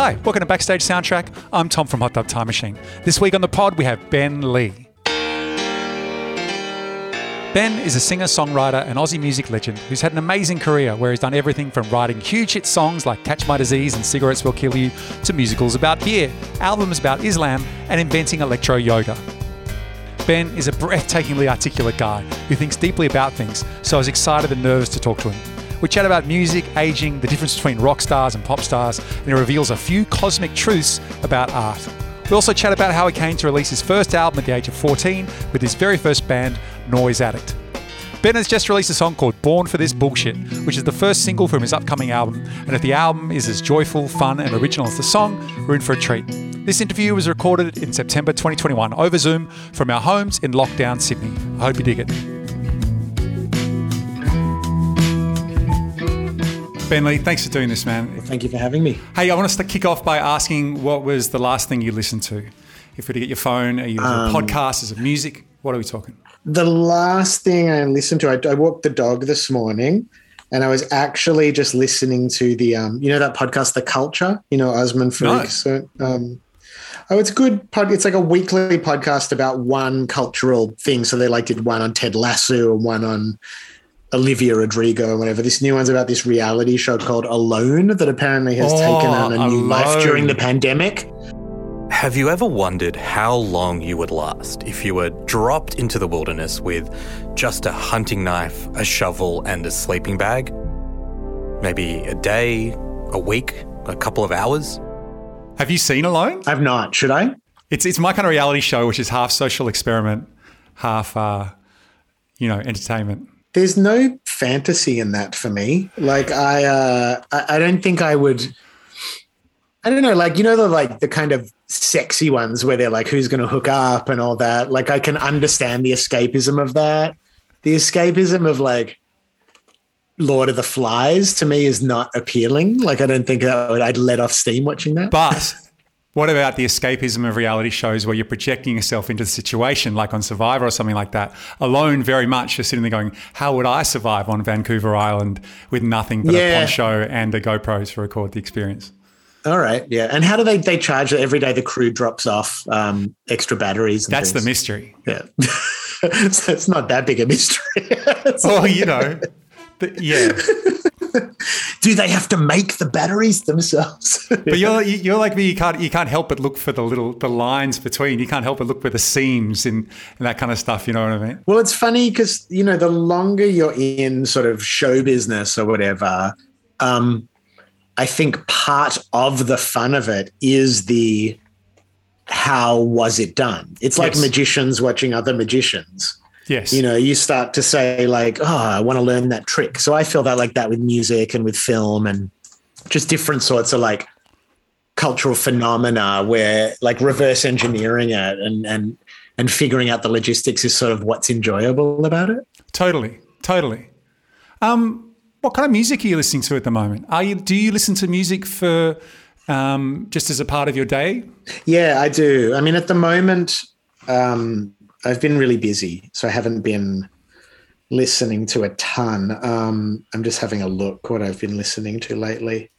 Hi, welcome to Backstage Soundtrack. I'm Tom from Hot Tub Time Machine. This week on the pod, we have Ben Lee. Ben is a singer-songwriter and Aussie music legend who's had an amazing career where he's done everything from writing huge hit songs like Catch My Disease and Cigarettes Will Kill You to musicals about beer, albums about Islam, and inventing electro yoga. Ben is a breathtakingly articulate guy who thinks deeply about things, so I was excited and nervous to talk to him. We chat about music, aging, the difference between rock stars and pop stars, and he reveals a few cosmic truths about art. We also chat about how he came to release his first album at the age of 14 with his very first band, Noise Addict. Ben has just released a song called Born for This Bullshit, which is the first single from his upcoming album, and if the album is as joyful, fun and original as the song, we're in for a treat. This interview was recorded in September 2021 over Zoom from our homes in lockdown Sydney. I hope you dig it. Ben Lee, thanks for doing this, man. Well, thank you for having me. Hey, I want us to kick off by asking what was the last thing you listened to? If we were to get your phone, are you a podcast, is it music? What are we talking? The last thing I listened to, I walked the dog this morning and I was actually just listening to the, that podcast, The Culture, Osman Farouk. No. It's good. It's like a weekly podcast about one cultural thing. So they did one on Ted Lasso and one on Olivia Rodrigo and whatever. This new one's about this reality show called Alone that apparently has taken on a new life during the pandemic. Have you ever wondered how long you would last if you were dropped into the wilderness with just a hunting knife, a shovel and a sleeping bag? Maybe a day, a week, a couple of hours? Have you seen Alone? I've not. Should I? It's my kind of reality show, which is half social experiment, half, entertainment. There's no fantasy in that for me. I don't think I would. I don't know, the kind of sexy ones where they're who's going to hook up and all that. I can understand the escapism of that. The escapism of Lord of the Flies to me is not appealing. I don't think I'd let off steam watching that. But what about the escapism of reality shows where you're projecting yourself into the situation, like on Survivor or something like that? Alone, very much, you're sitting there going, how would I survive on Vancouver Island with nothing but a poncho and a GoPro to record the experience? All right, yeah. And how do they charge that every day the crew drops off extra batteries? And That's things? the mystery. Yeah. So it's not that big a mystery. Yeah. Do they have to make the batteries themselves? But you're like me. You can't help but look for the lines between. You can't help but look for the seams and that kind of stuff. You know what I mean? Well, it's funny because the longer you're in sort of show business or whatever, I think part of the fun of it is the how was it done? It's like magicians watching other magicians. Yes. You start to say I want to learn that trick. So I feel that with music and with film and just different sorts of cultural phenomena where reverse engineering it and figuring out the logistics is sort of what's enjoyable about it. Totally. What kind of music are you listening to at the moment? Do you listen to music for just as a part of your day? Yeah, I do. I mean, at the moment, I've been really busy, so I haven't been listening to a ton. I'm just having a look what I've been listening to lately.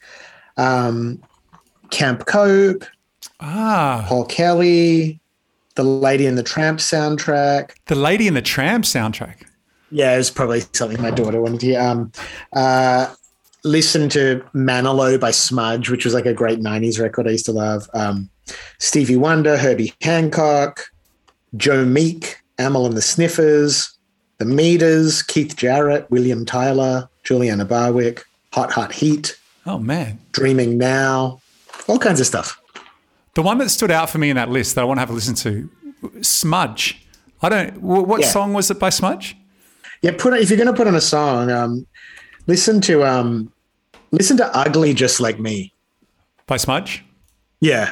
Camp Cope, Paul Kelly, The Lady and the Tramp soundtrack. The Lady and the Tramp soundtrack? Yeah, it's probably something my daughter wanted to hear. Listen to Manilow by Smudge, which was a great 90s record I used to love. Stevie Wonder, Herbie Hancock, Joe Meek, Amyl and the Sniffers, The Meters, Keith Jarrett, William Tyler, Juliana Barwick, Hot Hot Heat. Oh, man. Dreaming Now, all kinds of stuff. The one that stood out for me in that list that I want to have a listen to, Smudge. What song was it by Smudge? Yeah, if you're going to put on a song, listen to Ugly Just Like Me. By Smudge? Yeah.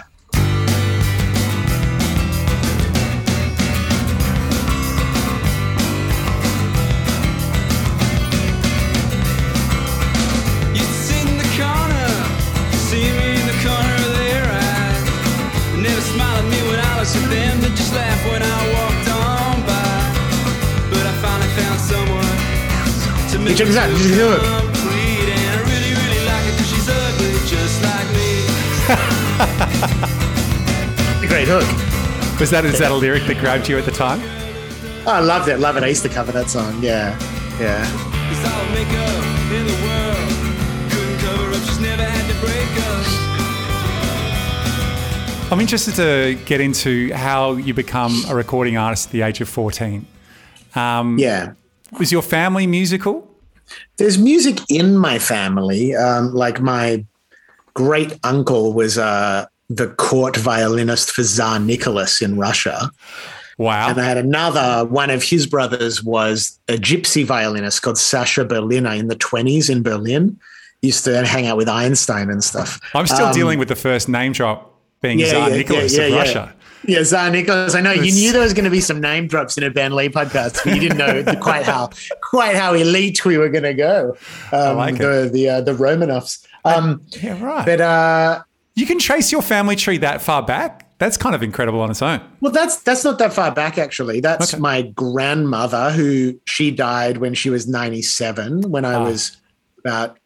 Check this out. Just look. A great hook. Is that a lyric that grabbed you at the time? Oh, I loved it. Love it. I used to cover that song. Yeah. Yeah. It's all makeup in the world. Couldn't cover up, just never had to break up. I'm interested to get into how you become a recording artist at the age of 14. Yeah. Was your family musical? There's music in my family. Like my great uncle was the court violinist for Tsar Nicholas in Russia. Wow. And I had one of his brothers was a gypsy violinist called Sasha Berliner in the 1920s in Berlin. Used to hang out with Einstein and stuff. I'm still dealing with the first name drop being Tsar Nicholas of Russia. Yeah, Tsar Nicholas. I know you knew there was going to be some name drops in a Ben Lee podcast, but you didn't know quite how elite we were going to go. I like it. The Romanovs. Yeah, right. But you can trace your family tree that far back. That's kind of incredible on its own. Well, that's not that far back, actually. That's okay. My grandmother, she died when she was 97, when I was about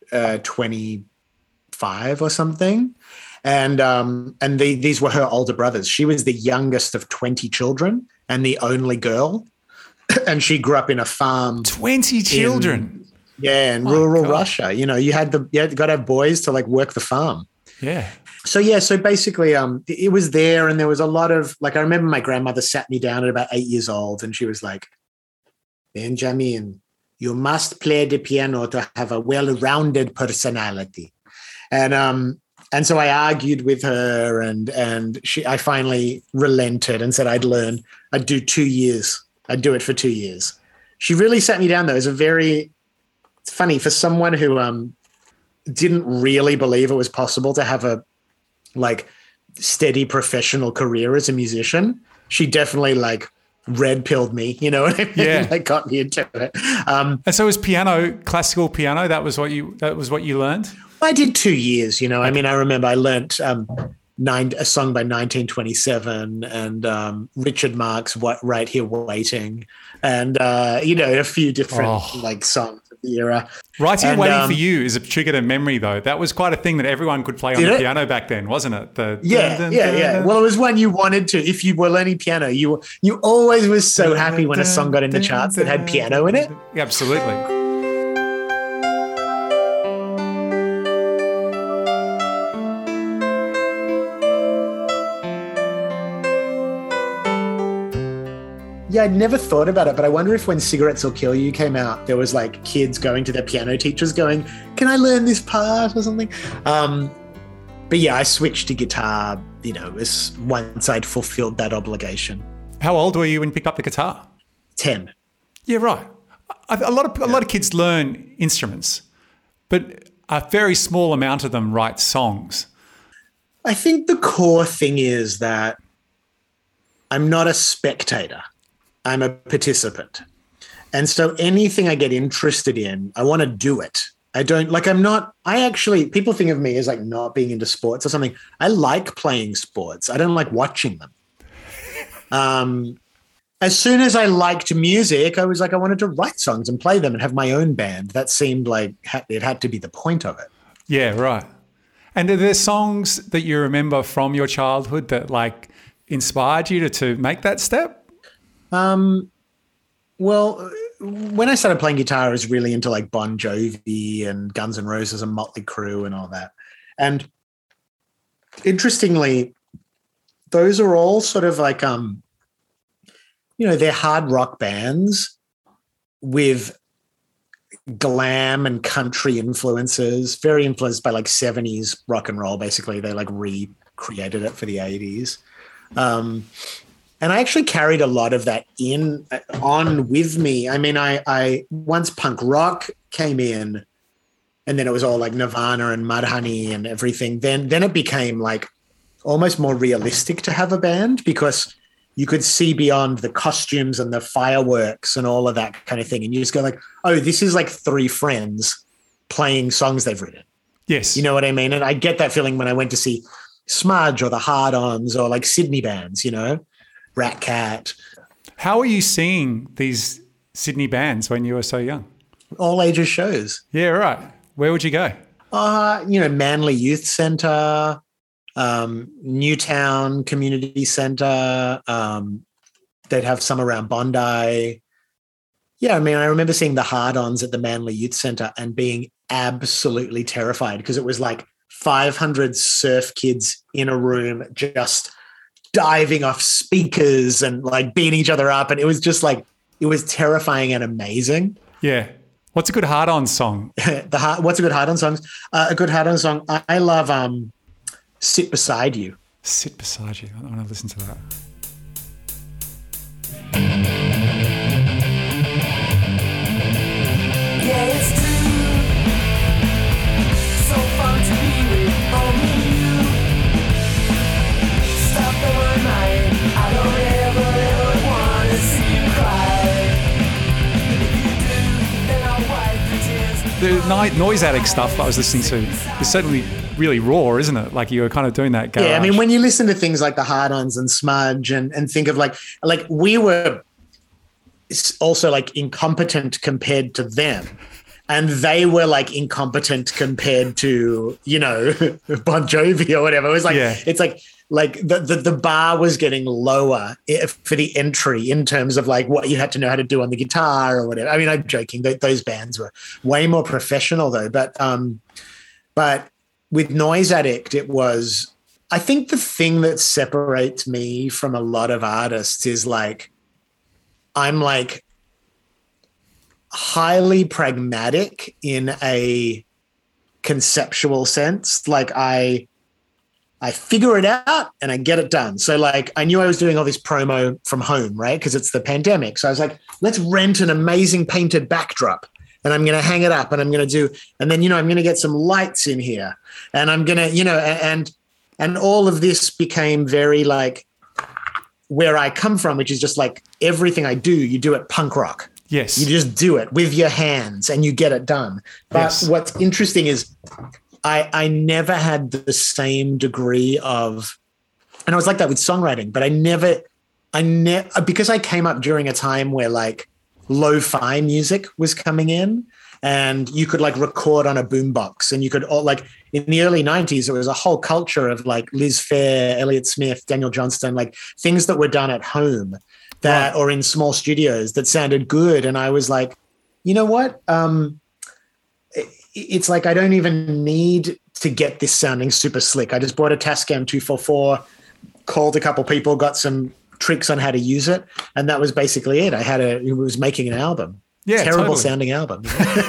25 or something. And these were her older brothers. She was the youngest of 20 children and the only girl. And she grew up in a farm. 20 children? In rural Russia. You know, you got to have boys to like work the farm. Yeah. So basically, it was there, and there was a lot of like. I remember my grandmother sat me down at about 8 years old, and she was like, "Benjamin, you must play the piano to have a well-rounded personality," and so I argued with her, and I finally relented and said I'd do 2 years, I'd do it for 2 years. She really sat me down though. It's funny for someone who didn't really believe it was possible to have a like steady professional career as a musician. She definitely like red pilled me, you know what I mean? Yeah. Like got me into it. And so was piano, classical piano, that was what you learned? I did 2 years, you know. I mean, I remember I learnt a song by 1927 and Richard Marx, Right Here Waiting, and a few different like songs of the era. Right Here Waiting for You is a triggered a memory though. That was quite a thing that everyone could play on the piano back then, wasn't it? Yeah. Well, it was one you wanted to. If you were learning piano, you always was so happy when a song got in the charts that had piano in it. Absolutely. Yeah, I'd never thought about it, but I wonder if when Cigarettes Will Kill You came out, there was like kids going to their piano teachers going, "Can I learn this part?" or something. But yeah, I switched to guitar, once I'd fulfilled that obligation. How old were you when you picked up the guitar? 10. Yeah, right. A lot of kids learn instruments, but a very small amount of them write songs. I think the core thing is that I'm not a spectator. I'm a participant. And so anything I get interested in, I want to do it. People think of me as like not being into sports or something. I like playing sports. I don't like watching them. As soon as I liked music, I was like, I wanted to write songs and play them and have my own band. That seemed like it had to be the point of it. Yeah, right. And are there songs that you remember from your childhood that like inspired you to make that step? Well, when I started playing guitar, I was really into like Bon Jovi and Guns N' Roses and Motley Crue and all that. And interestingly, those are all sort of like, they're hard rock bands with glam and country influences, very influenced by like 70s rock and roll. Basically, they like recreated it for the 80s. And I actually carried a lot of that on with me. I mean, I once punk rock came in, and then it was all like Nirvana and Mudhoney and everything. Then it became like almost more realistic to have a band because you could see beyond the costumes and the fireworks and all of that kind of thing. And you just go like, oh, this is like three friends playing songs they've written. Yes. You know what I mean? And I get that feeling when I went to see Smudge or the Hard-Ons or like Sydney bands, Rat Cat. How are you seeing these Sydney bands when you were so young? All ages shows. Yeah, right. Where would you go? Manly Youth Centre, Newtown Community Center. They'd have some around Bondi. Yeah, I mean, I remember seeing the Hard-Ons at the Manly Youth Centre and being absolutely terrified because it was like 500 surf kids in a room just diving off speakers and like beating each other up. And it was just like, it was terrifying and amazing. Yeah. What's a good Hard-On song? What's a good Hard-On song? A good Hard-On song. I love Sit Beside You. Sit Beside You. I want to listen to that. Yeah, it's true. So fun to be with only you. Stop the one night. I don't ever want to see you cry. If you do, then I'll wipe the tears. The Noise Addict stuff I was listening to is certainly really raw, isn't it? Like you were kind of doing that garage. Yeah, I mean, when you listen to things like the Hard-Ons and Smudge and think of like we were also like incompetent compared to them. And they were like incompetent compared to, you know, Bon Jovi or whatever. It was like, It's like the bar was getting lower for the entry in terms of like what you had to know how to do on the guitar or whatever. I mean, I'm joking. Those bands were way more professional though. But with Noise Addict, it was, I think the thing that separates me from a lot of artists is like, I'm like highly pragmatic in a conceptual sense. Like I figure it out and I get it done. So like I knew I was doing all this promo from home, right? Because it's the pandemic. So I was like, let's rent an amazing painted backdrop and I'm going to hang it up and I'm going to do, and then, you know, I'm going to get some lights in here and I'm going to, you know, and all of this became very like where I come from, which is just like everything I do, you do it punk rock. Yes. You just do it with your hands and you get it done. But what's interesting is I never had the same degree of, and I was like that with songwriting, but I never, because I came up during a time where like lo-fi music was coming in and you could like record on a boombox and you could all like in the early 90s, there was a whole culture of like Liz Phair, Elliott Smith, Daniel Johnston, like things that were done at home that or in small studios that sounded good. And I was like, you know what? It's like I don't even need to get this sounding super slick. I just bought a Tascam 244, called a couple people, got some tricks on how to use it, and that was basically it. It was making an album. Yeah, terrible totally. sounding album.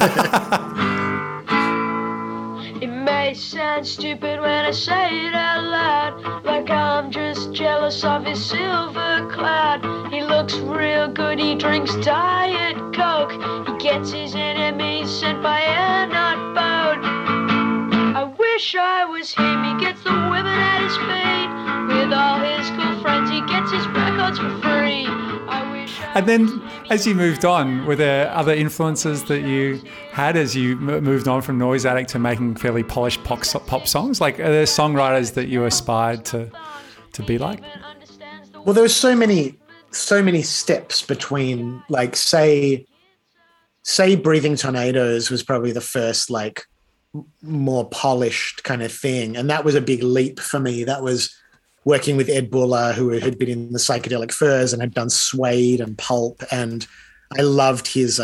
It may sound stupid when I say it out loud, like I'm just jealous of his silver cloud. He looks real good, he drinks Diet Coke, he gets his enemies sent by air, not boat. I wish I was him, he gets the women at his feet, with all his cool friends, he gets his records for free. And then as you moved on, were there other influences that you had as you moved on from Noise Addict to making fairly polished pop songs? Like are there songwriters that you aspired to be like? Well, there were so many steps between like say Breathing Tornadoes was probably the first like more polished kind of thing. And that was a big leap for me. That was working with Ed Buller, who had been in the Psychedelic Furs and had done Suede and Pulp. And I loved his,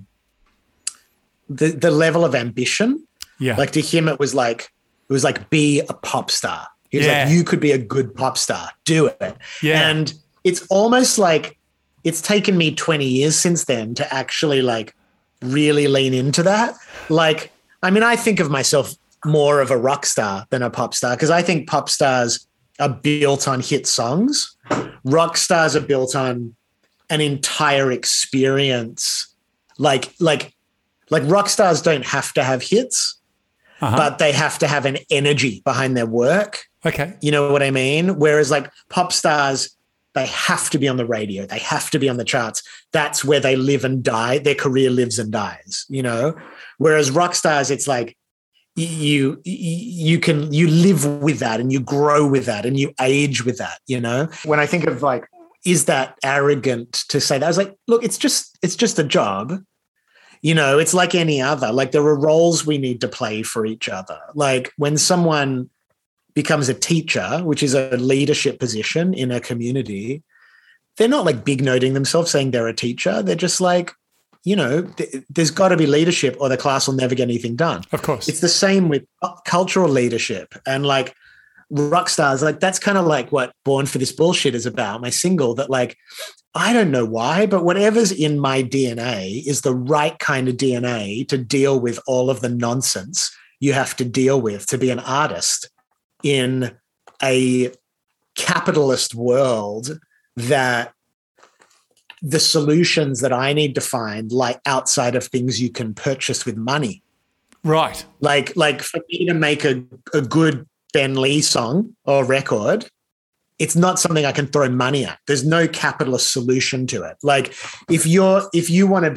the level of ambition. Yeah. Like to him, it was like, be a pop star. He was like, you could be a good pop star. Do it. Yeah. And it's almost like it's taken me 20 years since then to actually like really lean into that. Like, I mean, I think of myself more of a rock star than a pop star because I think pop stars are built on hit songs. Rock stars are built on an entire experience. Like rock stars don't have to have hits, but they have to have an energy behind their work. Okay. You know what I mean? Whereas like pop stars, they have to be on the radio. They have to be on the charts. That's where they live and die. Their career lives and dies, you know? Whereas rock stars, it's like, you live with that and you grow with that and you age with that, you know? When I think of like, is that arrogant to say that? I was like, look, it's just a job. You know, it's like any other. Like there are roles we need to play for each other. Like when someone becomes a teacher, which is a leadership position in a community, they're not like big noting themselves saying they're a teacher. They're just like, there's got to be leadership or the class will never get anything done. Of course. It's the same with cultural leadership and like rock stars. Like that's kind of like what Born for This Bullshit is about, my single, that like, I don't know why, but whatever's in my DNA is the right kind of DNA to deal with all of the nonsense you have to deal with to be an artist in a capitalist world, that the solutions that I need to find like outside of things you can purchase with money. Right. Like for me to make a good Ben Lee song or record, it's not something I can throw money at. There's no capitalist solution to it. Like if you want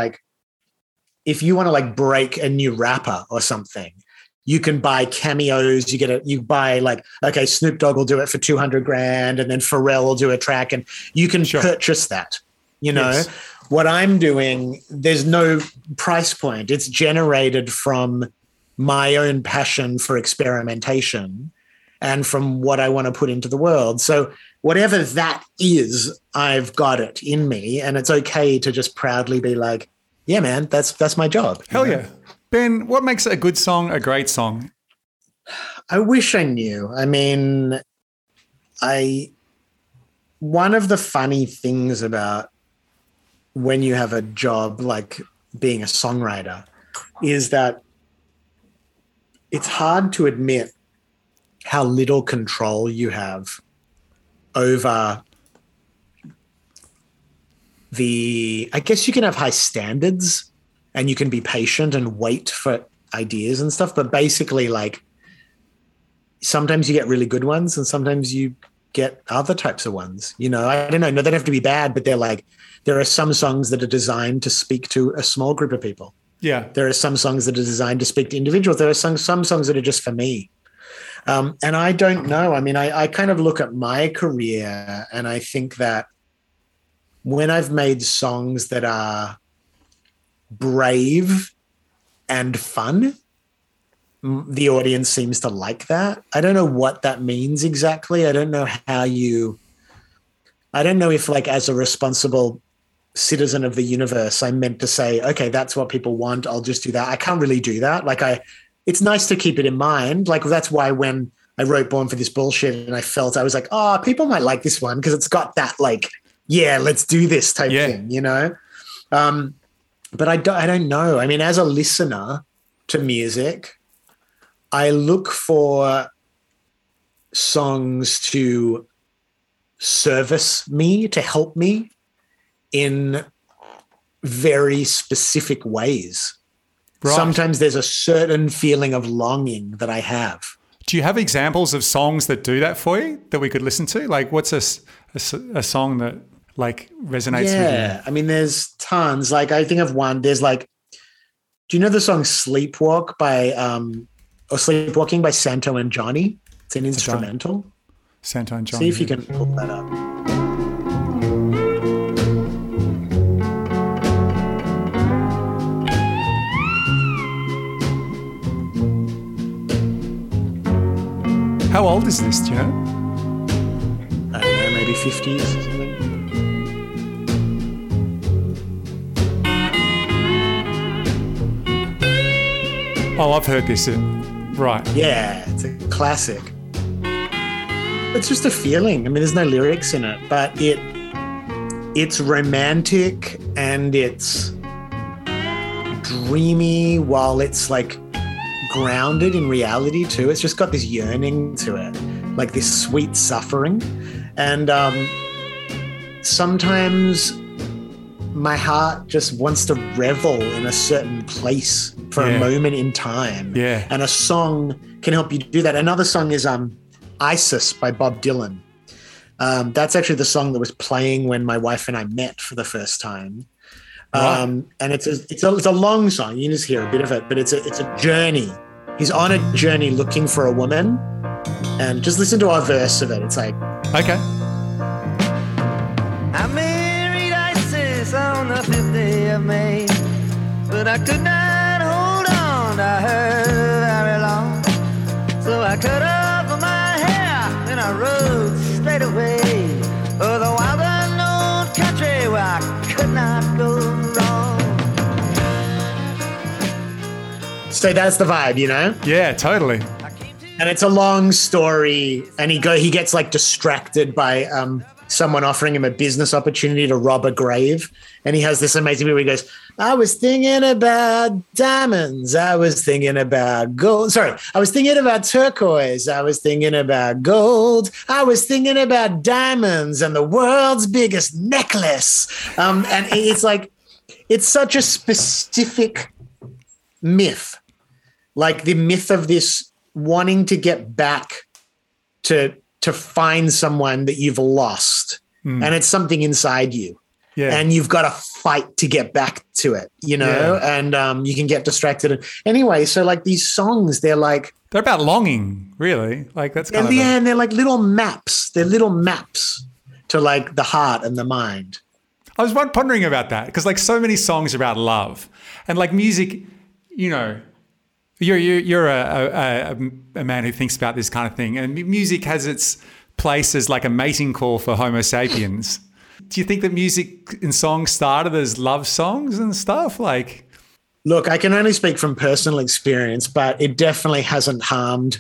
to break a new rapper or something, you can buy cameos. You buy like, okay, Snoop Dogg will do it for $200,000 and then Pharrell will do a track and you can purchase that. Yes. What I'm doing, there's no price point. It's generated from my own passion for experimentation and from what I want to put into the world. So whatever that is, I've got it in me, and it's okay to just proudly be like, yeah, man, that's my job. Hell yeah. Ben, what makes a good song a great song? I wish I knew. I mean, one of the funny things about when you have a job like being a songwriter is that it's hard to admit how little control you have over I guess you can have high standards and you can be patient and wait for ideas and stuff, but basically like sometimes you get really good ones and sometimes you get other types of ones. I don't know. No, they don't have to be bad, but there are some songs that are designed to speak to a small group of people. Yeah. There are some songs that are designed to speak to individuals. There are some songs that are just for me. And I don't know. I mean, I kind of look at my career and I think that when I've made songs that are brave and fun, the audience seems to like that. I don't know what that means exactly. I don't know if like as a responsible citizen of the universe, I'm meant to say, okay, that's what people want. I'll just do that. I can't really do that. It's nice to keep it in mind. Like that's why when I wrote Born for This Bullshit and I was like, oh, people might like this one because it's got that like, yeah, let's do this type thing, But I don't know. I mean, as a listener to music, I look for songs to service me, to help me in very specific ways. Right. Sometimes there's a certain feeling of longing that I have. Do you have examples of songs that do that for you that we could listen to? Like what's a song that like resonates with you? Yeah, I mean, there's tons. Like I think of one, there's like, do you know the song Sleepwalking by Santo and Johnny? It's an instrumental. Santo and Johnny. See if you can pull that up. How old is this, do you know? I don't know, maybe 50s or something. Oh, I've heard this. Right. Yeah, it's a classic. It's just a feeling. I mean, there's no lyrics in it, but it's romantic and it's dreamy while it's like grounded in reality too. It's just got this yearning to it, like this sweet suffering. And sometimes my heart just wants to revel in a certain place for a moment in time. Yeah. And a song can help you do that. Another song is Isis by Bob Dylan. That's actually the song that was playing when my wife and I met for the first time. And it's a long song. You can just hear a bit of it, but it's a journey. He's on a journey looking for a woman, and just listen to our verse of it. It's like, okay. I married Isis on the 5th day of May, but I could not hold on to her very long, so I cut off my So that's the vibe, you know? Yeah, totally. And it's a long story, and he gets like distracted by someone offering him a business opportunity to rob a grave, and he has this amazing bit where he goes, "I was thinking about diamonds. I was thinking about gold. Sorry, I was thinking about turquoise. I was thinking about gold. I was thinking about diamonds and the world's biggest necklace." And it's like, it's such a specific myth, like the myth of this wanting to get back to find someone that you've lost, and it's something inside you, and you've got to fight to get back to it, you know, and you can get distracted. Anyway, so like these songs, they're about longing, really. Like that's kind and they're like little maps. They're little maps to like the heart and the mind. I was pondering about that because like so many songs are about love, and like music, you know, you're a man who thinks about this kind of thing, and music has its place as like a mating call for Homo sapiens. Do you think that music and songs started as love songs and stuff? Like, look, I can only speak from personal experience, but it definitely hasn't harmed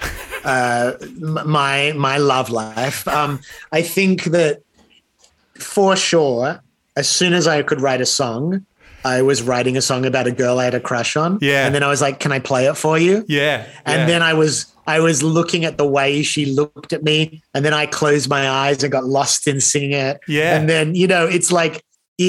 my love life. I think that for sure, as soon as I could write a song, I was writing a song about a girl I had a crush on. Yeah. And then I was like, "Can I play it for you?" Yeah. And then I was looking at the way she looked at me, and then I closed my eyes and got lost in singing it. Yeah. And then, you know, it's like,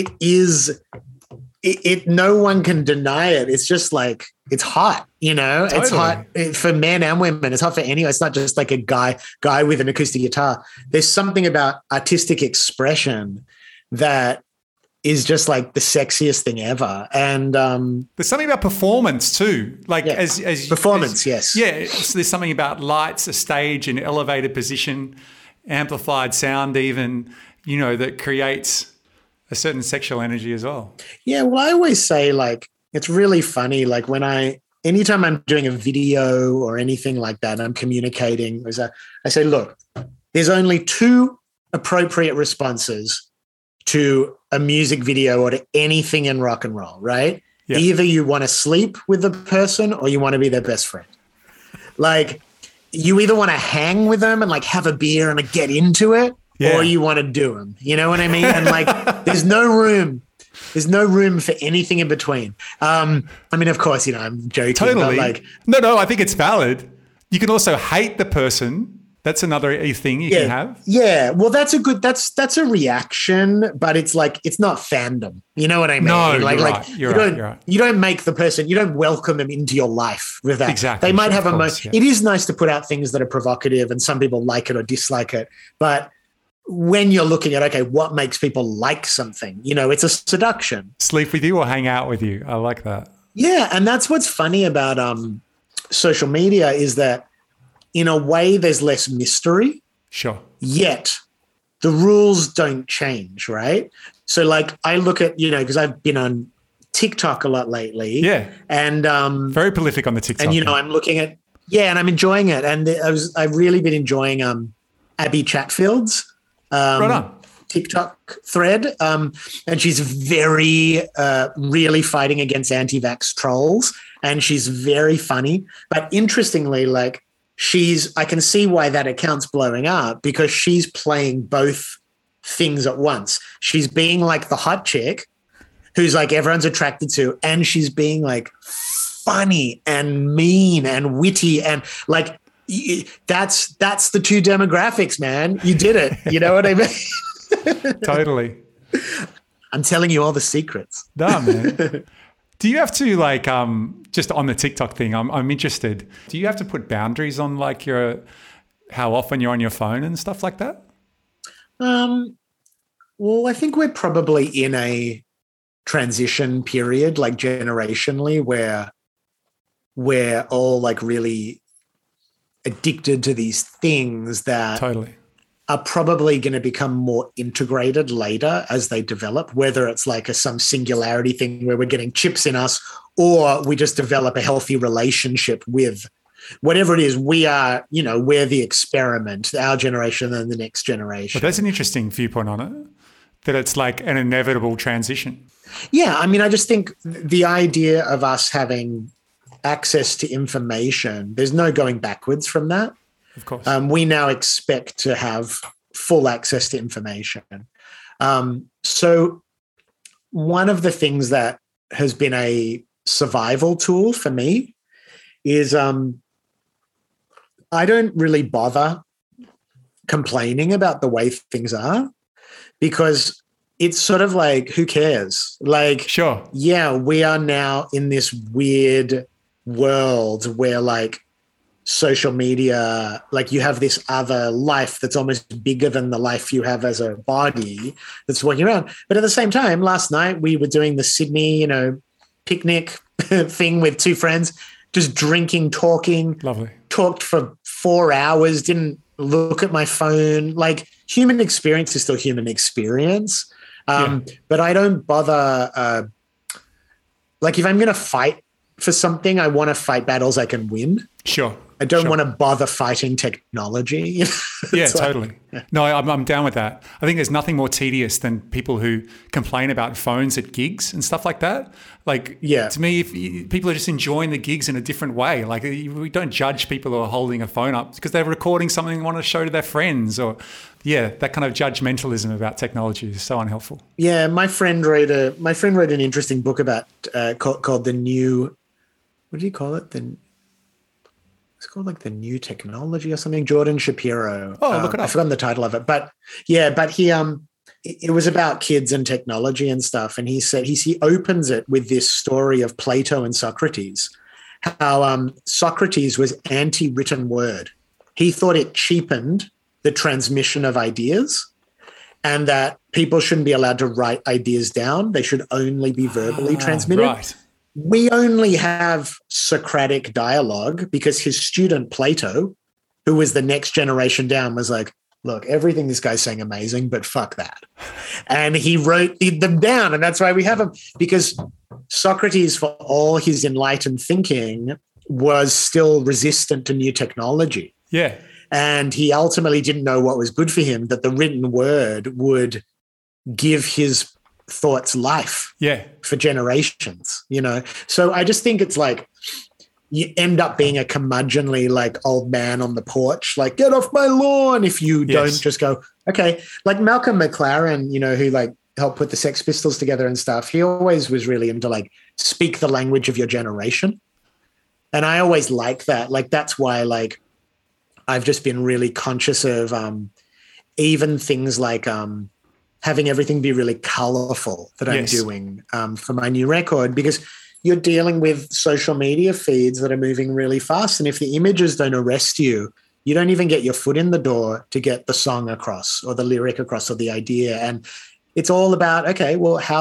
no one can deny it. It's just like, it's hot, you know, Totally. It's hot for men and women. It's hot for anyone. It's not just like a guy with an acoustic guitar. There's something about artistic expression that is just like the sexiest thing ever. And there's something about performance too. Like as performance, yes. Yeah. So there's something about lights, a stage, an elevated position, amplified sound even, you know, that creates a certain sexual energy as well. Yeah. Well, I always say like, it's really funny. Like anytime I'm doing a video or anything like that, I'm communicating, I say, look, there's only two appropriate responses to a music video or to anything in rock and roll, right? Yeah. Either you want to sleep with the person or you want to be their best friend. Like, you either want to hang with them and like have a beer and get into it, or you want to do them. You know what I mean? And like, there's no room for anything in between. I mean, of course, you know, I'm joking. Totally. But like, no, I think it's valid. You can also hate the person. That's another thing you can have. Yeah. Well, that's a reaction, but it's like, it's not fandom. You know what I mean? No, like, you're right. You don't make the person, you don't welcome them into your life with that. Exactly. They might have It is nice to put out things that are provocative, and some people like it or dislike it. But when you're looking at, okay, what makes people like something? You know, it's a seduction. Sleep with you or hang out with you. I like that. Yeah. And that's what's funny about social media is that, in a way, there's less mystery. Sure. Yet the rules don't change, right? So like I look at, you know, because I've been on TikTok a lot lately. Yeah. And very prolific on the TikTok. And, you know, I'm looking at, and I'm enjoying it. And I've really been enjoying Abby Chatfield's right on. TikTok thread. And she's really fighting against anti-vax trolls. And she's very funny. But interestingly, like, I can see why that account's blowing up, because she's playing both things at once. She's being like the hot chick who's like everyone's attracted to, and she's being like funny and mean and witty, and like that's the two demographics, man. You did it. You know what I mean? Totally. I'm telling you all the secrets. No, man. Do you have to like just on the TikTok thing? I'm interested. Do you have to put boundaries on like how often you're on your phone and stuff like that? Well, I think we're probably in a transition period, like generationally, where we're all like really addicted to these things that totally are probably going to become more integrated later as they develop, whether it's like some singularity thing where we're getting chips in us, or we just develop a healthy relationship with whatever it is. We are, you know, we're the experiment, our generation and the next generation. But that's an interesting viewpoint on it, that it's like an inevitable transition. Yeah. I mean, I just think the idea of us having access to information, there's no going backwards from that. Of course. We now expect to have full access to information. So one of the things that has been a survival tool for me is I don't really bother complaining about the way things are, because it's sort of like, who cares? Like, Sure. yeah, we are now in this weird world where like social media, like you have this other life that's almost bigger than the life you have as a body that's walking around. But at the same time, last night we were doing the Sydney, picnic thing with two friends, just drinking, talking. Lovely. Talked for 4 hours, didn't look at my phone. Like, human experience is still human experience. But I don't bother. Like, if I'm going to fight for something, I want to fight battles I can win. Sure. I don't want to bother fighting technology. Yeah, totally. No, I'm down with that. I think there's nothing more tedious than people who complain about phones at gigs and stuff like that. Like, to me, if people are just enjoying the gigs in a different way. Like, we don't judge people who are holding a phone up because they're recording something they want to show to their friends, or that kind of judgmentalism about technology is so unhelpful. Yeah, my friend wrote an interesting book about called The New. What do you call it? It's called like The New Technology or something. Jordan Shapiro. Oh, look it up. I've forgotten the title of it, but he it was about kids and technology and stuff. And he said he opens it with this story of Plato and Socrates, how Socrates was anti-written word. He thought it cheapened the transmission of ideas, and that people shouldn't be allowed to write ideas down. They should only be verbally transmitted. Right. We only have Socratic dialogue because his student Plato, who was the next generation down, was like, look, everything this guy's saying amazing, but fuck that. And he wrote them down, and that's why we have them, because Socrates, for all his enlightened thinking, was still resistant to new technology. Yeah. And he ultimately didn't know what was good for him, that the written word would give his thoughts life for generations, So I just think it's like you end up being a curmudgeonly like old man on the porch, like, get off my lawn, if you don't just go, okay. Like Malcolm McLaren, who like helped put the Sex Pistols together and stuff, he always was really into like speak the language of your generation. And I always like that. Like, that's why like I've just been really conscious of even things like having everything be really colorful that I'm doing for my new record, because you're dealing with social media feeds that are moving really fast. And if the images don't arrest you, you don't even get your foot in the door to get the song across or the lyric across or the idea. And it's all about, okay, well, how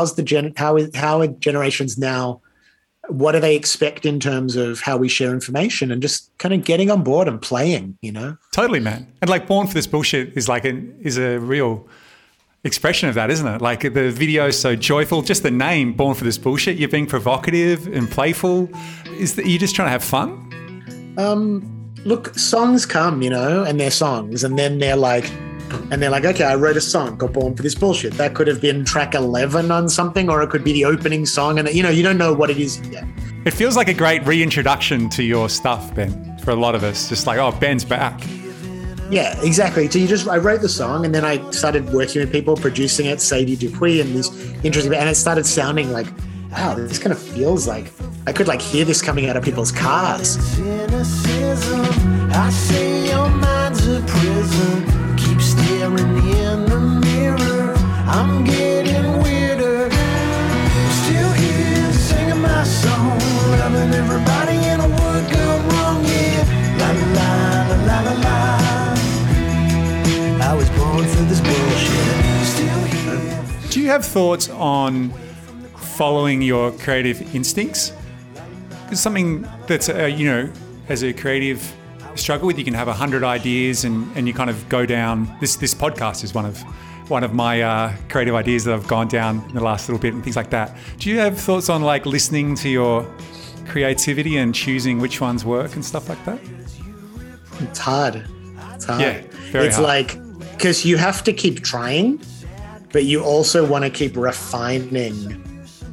are generations now? What do they expect in terms of how we share information, and just kind of getting on board and playing, Totally, man. And like Born for This Bullshit is a real expression of that, isn't it? Like the video is so joyful, just the name Born for This Bullshit, you're being provocative and playful. You're just trying to have fun? Look, songs come, and they're songs, and then they're like, okay, I wrote a song called Born for This Bullshit. That could have been track 11 on something, or it could be the opening song, and you don't know what it is yet. It feels like a great reintroduction to your stuff, Ben, for a lot of us. Just like, oh, Ben's back. Yeah, exactly. So I wrote the song, and then I started working with people, producing it, Sadie Dupuis, and these interesting, and it started sounding like, wow, this kind of feels like I could like hear this coming out of people's cars. Cynicism, I say your mind's a prison. Keep staring in the mirror. I'm getting weirder. Still here singing my song, loving everybody in a world gone wrong. Yeah, la la la la la la. I was born for this bullshit. Still here. Do you have thoughts on following your creative instincts? It's something that's, as a creative struggle with. You can have 100 ideas and you kind of go down. This podcast is one of my creative ideas that I've gone down in the last little bit and things like that. Do you have thoughts on like listening to your creativity and choosing which ones work and stuff like that? It's hard. Yeah, very it's hard. Like, because you have to keep trying, but you also want to keep refining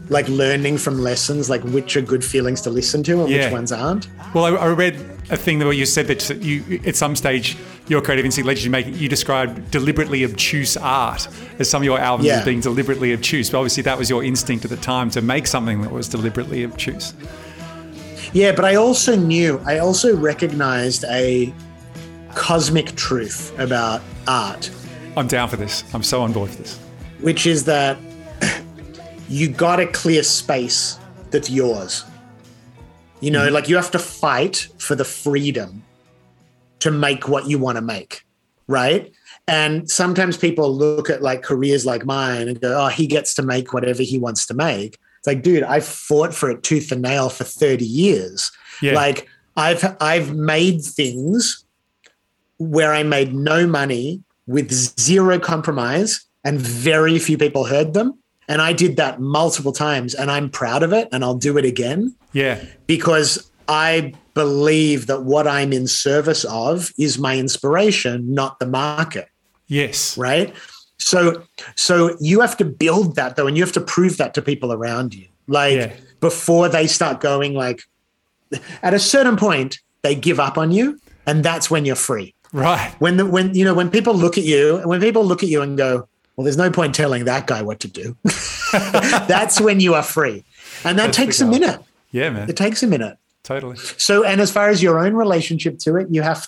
like learning from lessons, like which are good feelings to listen to and Yeah. which ones aren't. Well, I read a thing where you said that you, at some stage, your creative instinct led you to you described deliberately obtuse art as some of your albums Yeah. as being deliberately obtuse. But obviously, that was your instinct at the time to make something that was deliberately obtuse. Yeah, but I also recognized a cosmic truth about art, I'm down for this. I'm so on board for this. which is that you got to clear space that's yours. You know, like you have to fight for the freedom to make what you want to make, right? And sometimes people look at like careers like mine and go, oh, he gets to make whatever he wants to make. It's like, dude, I fought for it tooth and nail for 30 years. Yeah. Like I've made things where I made no money with zero compromise and very few people heard them. And I did that multiple times and I'm proud of it and I'll do it again Yeah. because I believe that what I'm in service of is my inspiration, not the market, Yes. right? So you have to build that though, and you have to prove that to people around you. Like Yeah. before they start going like, at a certain point, they give up on you and that's when you're free. Right. When people look at you and go, well, there's no point telling that guy what to do. That's when you are free. And that That's takes the a goal. minute. Yeah, man. It takes a minute. Totally. So, and as far as your own relationship to it, you have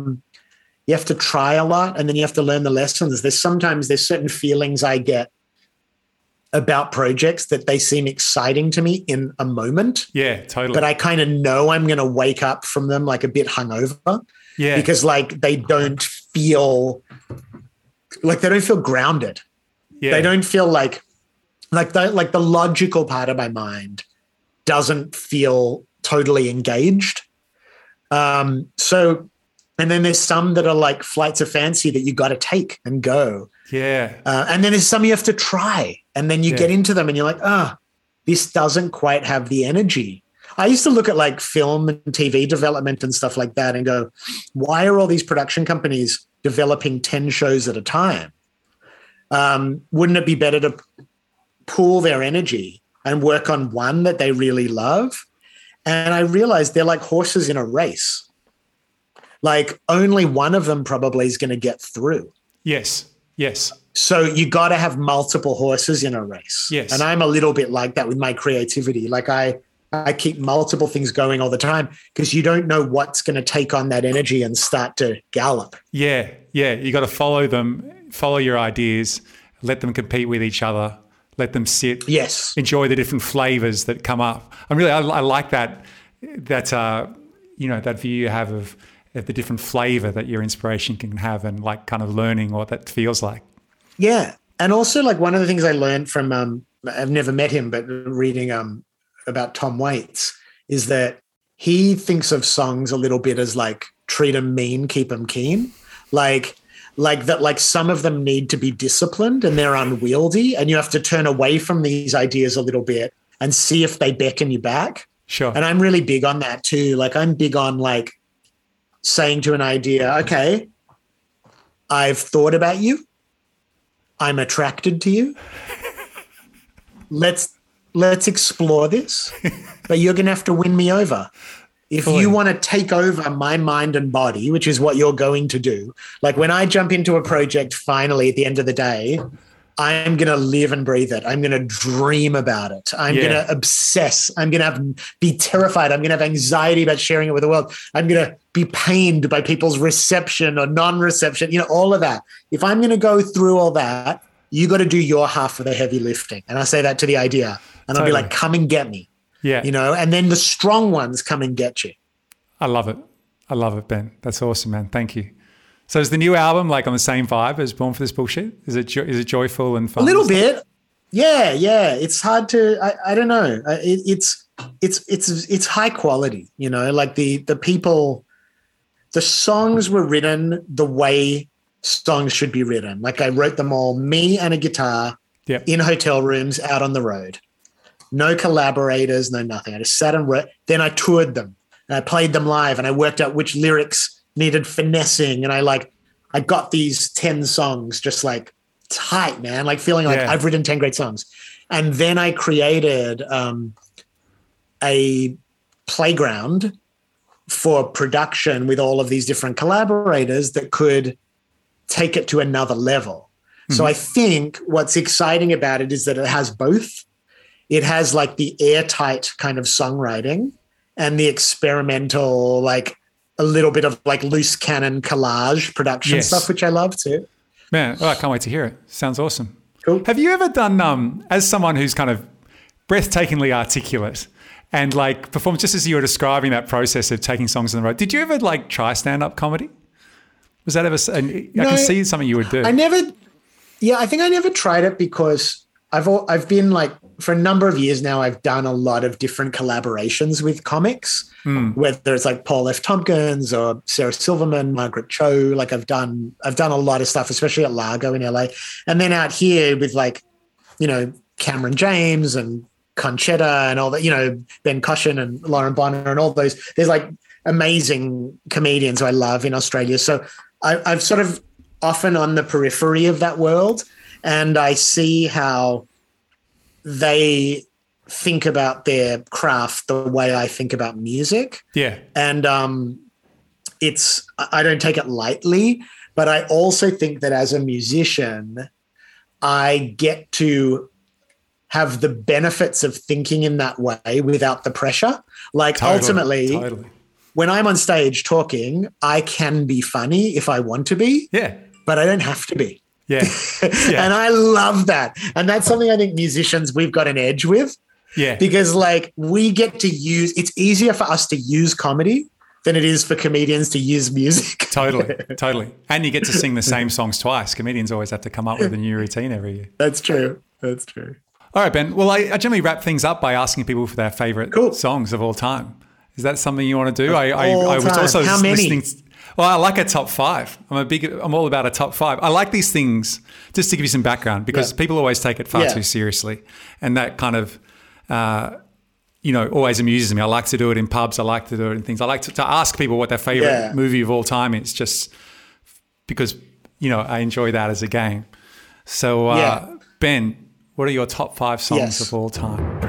to try a lot and then you have to learn the lessons. There's certain feelings I get about projects that they seem exciting to me in a moment, Yeah, totally. but I kind of know I'm going to wake up from them like a bit hungover yeah. because like they don't feel grounded. yeah. They don't feel like the logical part of my mind doesn't feel totally engaged. And then there's some that are like flights of fancy that you got to take and go. Yeah. And then there's some you have to try. And then you Yeah. get into them and you're like, this doesn't quite have the energy. I used to look at like film and TV development and stuff like that and go, why are all these production companies developing 10 shows at a time? Wouldn't it be better to pool their energy and work on one that they really love? And I realized they're like horses in a race. Like only one of them probably is going to get through. Yes. Yes. So you got to have multiple horses in a race. Yes. And I'm a little bit like that with my creativity. Like I keep multiple things going all the time because you don't know what's going to take on that energy and start to gallop. Yeah. Yeah. You got to follow them, follow your ideas, let them compete with each other, let them sit. Yes. Enjoy the different flavors that come up. I like that that view you have of the different flavor that your inspiration can have and like kind of learning what that feels like. Yeah. And also like one of the things I learned from, I've never met him, but reading about Tom Waits is that he thinks of songs a little bit as like treat 'em mean, keep 'em keen. Like that, like some of them need to be disciplined and they're unwieldy and you have to turn away from these ideas a little bit and see if they beckon you back. Sure. And I'm really big on that too. Like I'm big on like saying to an idea, okay, I've thought about you. I'm attracted to you. Let's explore this, but you're going to have to win me over. If Fully. you want to take over my mind and body, which is what you're going to do, like when I jump into a project, finally at the end of the day, I'm going to live and breathe it. I'm going to dream about it. I'm Yeah. going to obsess. I'm going to be terrified. I'm going to have anxiety about sharing it with the world. I'm going to be pained by people's reception or non-reception, all of that. If I'm going to go through all that, you got to do your half of the heavy lifting. And I say that to the idea. And I'll be Totally. like, come and get me, Yeah. and then the strong ones come and get you. I love it, Ben. That's awesome, man. Thank you. So is the new album like on the same vibe as Born for This Bullshit? Is it joyful and fun? A little bit. Yeah. It's hard to, I don't know. It's high quality, like the people, the songs were written the way songs should be written. Like I wrote them all, me and a guitar Yep. in hotel rooms out on the road. No collaborators, no nothing. I just sat and wrote. Then I toured them and I played them live and I worked out which lyrics needed finessing. And I got these 10 songs just like tight, man, like feeling like Yeah. I've written 10 great songs. And then I created a playground for production with all of these different collaborators that could take it to another level. So I think what's exciting about it is that it has both. It has like the airtight kind of songwriting and the experimental, like a little bit of like loose cannon collage production stuff, which I love too. Man, I can't wait to hear it. Sounds awesome. Cool. Have you ever done, as someone who's kind of breathtakingly articulate and like performed just as you were describing that process of taking songs on the road, did you ever like try stand-up comedy? Was that ever, I can see something you would do. I think I never tried it because I've been like, for a number of years now, I've done a lot of different collaborations with comics, whether it's like Paul F. Tompkins or Sarah Silverman, Margaret Cho. Like I've done a lot of stuff, especially at Largo in LA. And then out here with like, you know, Cameron James and Conchetta and all that, you know, Ben Cushion and Lauren Bonner and all those. There's like amazing comedians who I love in Australia. So I've sort of often on the periphery of that world, and I see how they think about their craft the way I think about music. Yeah. And I don't take it lightly, but I also think that as a musician, I get to have the benefits of thinking in that way without the pressure. Like ultimately, when I'm on stage talking, I can be funny if I want to be, but I don't have to be. Yeah. And I love that. And that's something I think musicians, we've got an edge with. Yeah. Because like we get to it's easier for us to use comedy than it is for comedians to use music. Totally. And you get to sing the same songs twice. Comedians always have to come up with a new routine every year. That's true. All right, Ben. Well, I generally wrap things up by asking people for their favorite songs of all time. Is that something you want to do? I was also How many? listening. Well, I like a top 5. I'm all about a top 5. I like these things just to give you some background because people always take it far too seriously, and that kind of always amuses me. I like to do it in pubs. I like to do it in things. I like to ask people what their favorite movie of all time is, just because I enjoy that as a game. So, Ben, what are your top 5 songs of all time?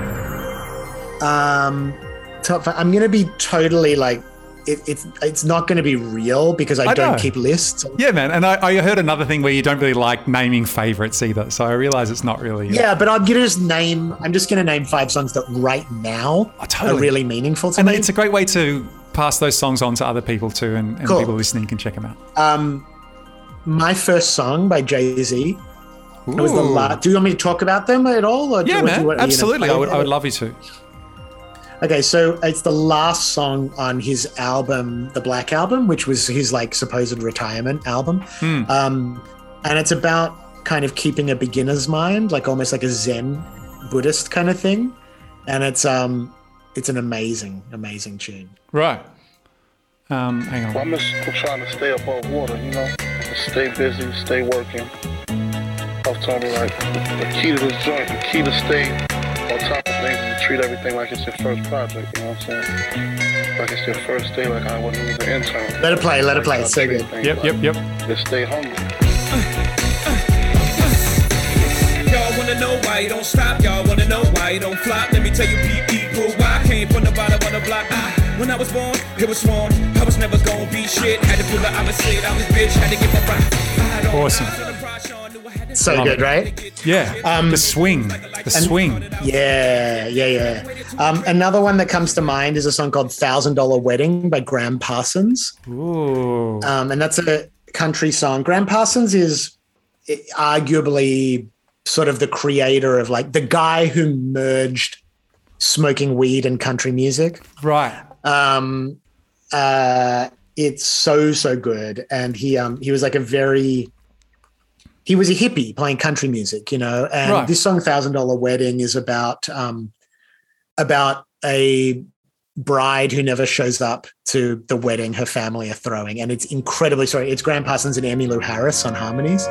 Top 5. I'm going to be totally like. It's not going to be real because I don't keep lists. Yeah, man. And I heard another thing where you don't really like naming favorites either. So I realize it's not really. Yeah, but I'm just going to name 5 songs that right now are really meaningful to me. And it's a great way to pass those songs on to other people too, and people listening can check them out. My first song by Jay-Z. It was the last. Do you want me to talk about them at all? Or man. Absolutely. I would love you to. Okay, so it's the last song on his album, the Black Album, which was his like supposed retirement album. And it's about kind of keeping a beginner's mind, like almost like a Zen Buddhist kind of thing. And it's an amazing, amazing tune. Right. Hang on. I'm trying to stay above water, stay busy, stay working. I've told me like the key to this joint, the key to stay on top of things is to treat everything like it's your first project, you know what I'm saying? Like it's your first day, like I wasn't even an intern. Let it play, it's so good. Yep. Just stay hungry. Y'all wanna know why you don't stop, y'all wanna know why you don't flop. Let me tell you people why I came from the bottom of the block. When I was born, it was sworn I was never gonna be shit. Had to pull the opposite, I was bitch, had to get my rock. Awesome. So good, right? Yeah. The swing. Yeah. Another one that comes to mind is a song called $1,000 Wedding by Graham Parsons. Ooh. And that's a country song. Graham Parsons is arguably sort of the creator of like the guy who merged smoking weed and country music. Right. It's so good. And he was like he was a hippie playing country music, and this song $1,000 Wedding is about a bride who never shows up to the wedding her family are throwing. And it's incredibly sorry. It's Graham Parsons and Emmylou Harris on harmonies.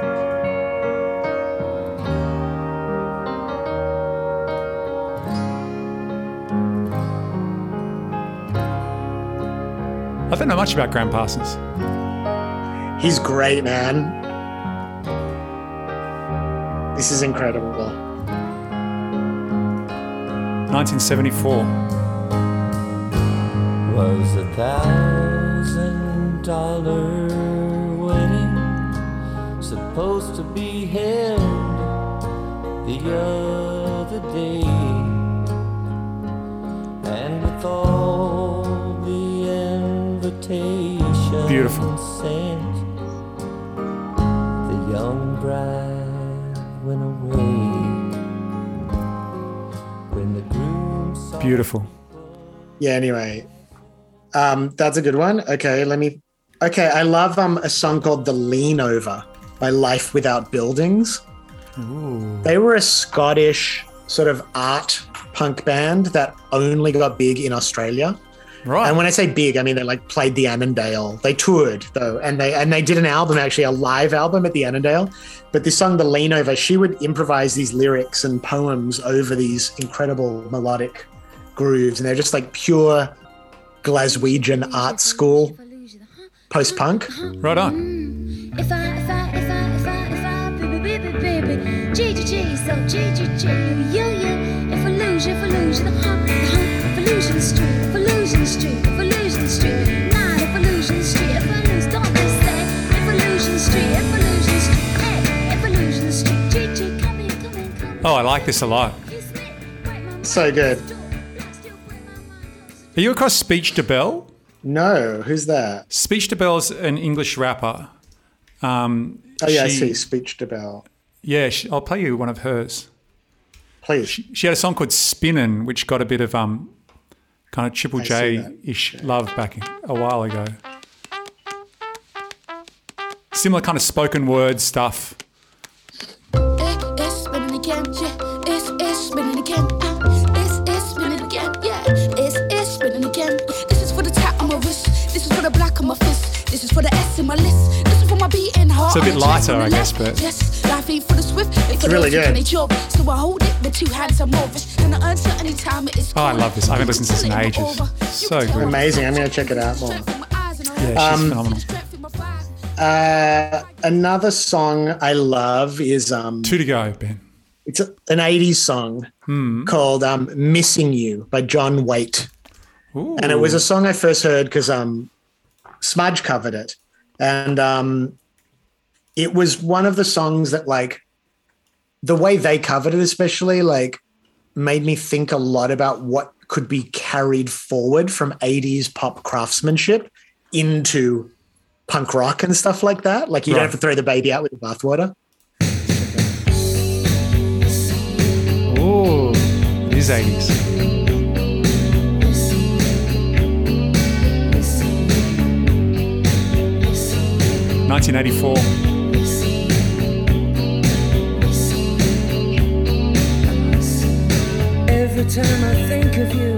I don't know much about Graham Parsons. He's great, man. This is incredible. 1974. Was $1,000 wedding supposed to be held the other day? And with all the invitations Beautiful. sent, the young bride went away. When the groom saw Beautiful. Yeah, anyway. That's a good one. Okay, I love a song called The Lean Over by Life Without Buildings. Ooh. They were a Scottish sort of art punk band that only got big in Australia. Right. And when I say big, I mean they like played the Annandale. They toured though, and they did an album, actually a live album at the Annandale. But this song, The Lean Over, she would improvise these lyrics and poems over these incredible melodic grooves, and they're just like pure Glaswegian art school post-punk. Right on. If I, G, so G, you, if I lose you, the hump, if I lose you the street, if I lose you the street, if I lose you the street, nah, if I lose you the street, if I lose, don't they say, if I lose you the street, if I lose you the street, hey, if I lose you the street, G, come here. Oh, I like this a lot. So good. Are you across Speech to Bell? No, who's that? Speech to Bell's an English rapper. Oh yeah, I see. Speech to Bell. Yeah, I'll play you one of hers. Please. She had a song called Spinnin', which got a bit of kind of Triple J-ish love back a while ago. Similar kind of spoken word stuff. It's spinning again, yeah. It's spinning again. It's spinning again, yeah. It's spinning again. This is for the tap on my wrist. This is for the black on my fist. This is for the S in my list. This is for my beating heart. It's a bit lighter, I guess, but yes, life ain't for the swift. It's really good. So I hold it with two hands. I'm more and the uncertainty time it is. oh, I love this. I haven't listened to this in ages. So good. Amazing. I'm going to check it out more. Yeah, she's phenomenal. Another song I love is Two to go, Ben. it's an 80s song called Missing You by John Waite. Ooh. And it was a song I first heard because Smudge covered it. And it was one of the songs that, like, the way they covered it especially, like, made me think a lot about what could be carried forward from 80s pop craftsmanship into punk rock and stuff like that. Like, you don't have to throw the baby out with the bathwater. Oh, it is 80s. $1984. Every time I think of you,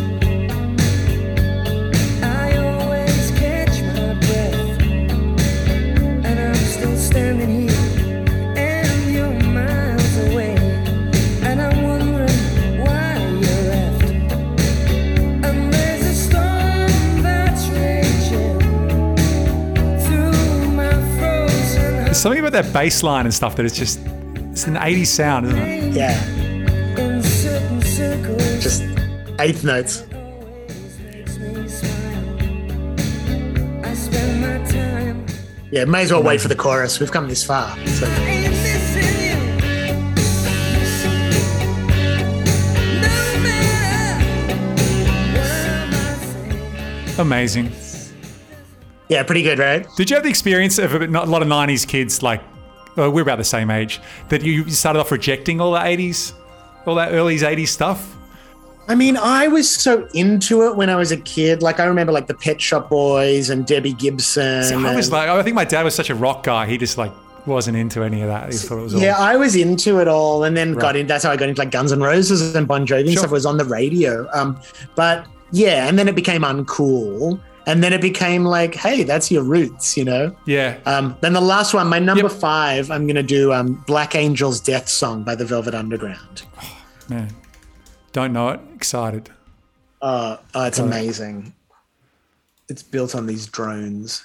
I always catch my breath, and I'm still standing here, and you're miles away, and I'm wondering why you left. And there's a storm that's raging through my frozen heart. There's something about that bass line and stuff that it's just, it's an 80s sound, isn't it? Yeah. In certain circles, Just eighth notes. makes me smile. I spend my time Yeah, may as well wait for the chorus. We've come this far. So. ain't missing you. No matter what I might say. Amazing. Yeah, pretty good, right? Did you have the experience of a lot of 90s kids, like, we're about the same age, that you started off rejecting all the 80s, all that early 80s stuff? I mean, I was so into it when I was a kid. Like, I remember like the Pet Shop Boys and Debbie Gibson. So I was and- like, I think my dad was such a rock guy. He just like wasn't into any of that. He thought it was all. Yeah, I was into it all, and then got in. That's how I got into like Guns N' Roses and Bon Jovi and stuff. Was on the radio. But yeah, and then it became uncool, and then it became like, hey, that's your roots, you know. Yeah. Then the last one, my number 5, I'm gonna do Black Angel's Death Song by the Velvet Underground. Man. Don't know it. Excited. It's amazing. It's built on these drones.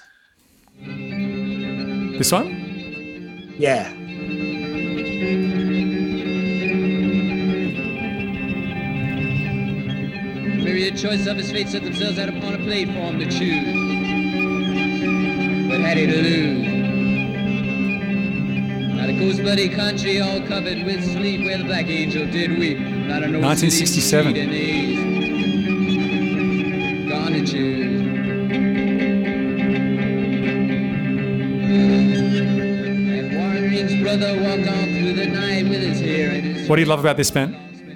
This one? Yeah. limited choice of his fate set themselves out upon a platform to choose. But had he to lose? Not a coast bloody country all covered with sleep where the black angel did weep. Not an old 1967. city, street and ease. Gone to choose. And Warring's brother walked on through the night with his hair in his... What do you love about this, Ben?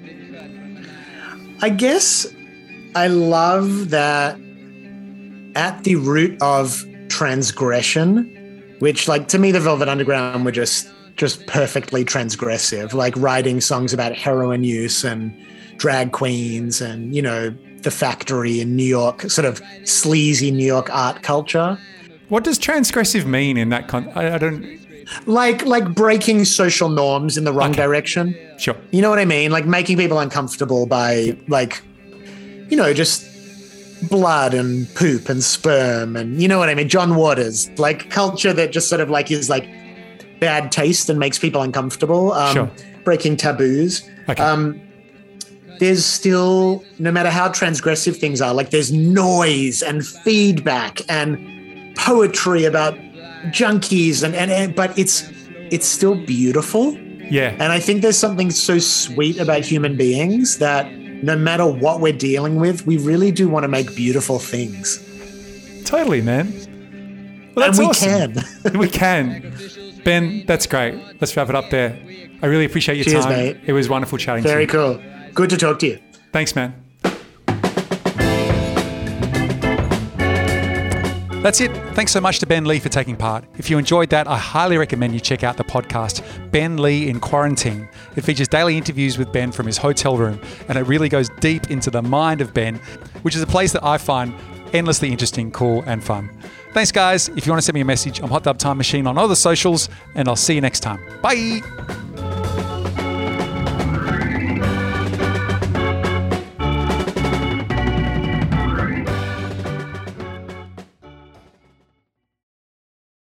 I guess I love that at the root of transgression, which, like, to me, the Velvet Underground were just perfectly transgressive, like writing songs about heroin use and drag queens and, you know, the factory in New York, sort of sleazy New York art culture. What does transgressive mean in that I don't... Like breaking social norms in the wrong direction. Sure. You know what I mean? Like making people uncomfortable by, like, you know, just blood and poop and sperm and, you know what I mean? John Waters, like culture that just sort of like is like bad taste and makes people uncomfortable. Sure. Breaking taboos. Okay. There's still, no matter how transgressive things are, like there's noise and feedback and poetry about junkies and but it's still beautiful. Yeah. And I think there's something so sweet about human beings that no matter what we're dealing with, we really do want to make beautiful things. Totally, man. Well, that's and we awesome. can. We can. Ben, that's great. Let's wrap it up there. I really appreciate your Cheers, time. mate. It was wonderful chatting Very to you. cool. Good to talk to you. Thanks, man. That's it. Thanks so much to Ben Lee for taking part. If you enjoyed that, I highly recommend you check out the podcast, Ben Lee in Quarantine. It features daily interviews with Ben from his hotel room, and it really goes deep into the mind of Ben, which is a place that I find endlessly interesting, cool, and fun. Thanks, guys. If you want to send me a message, I'm Hot Dub Time Machine on all the socials, and I'll see you next time. Bye.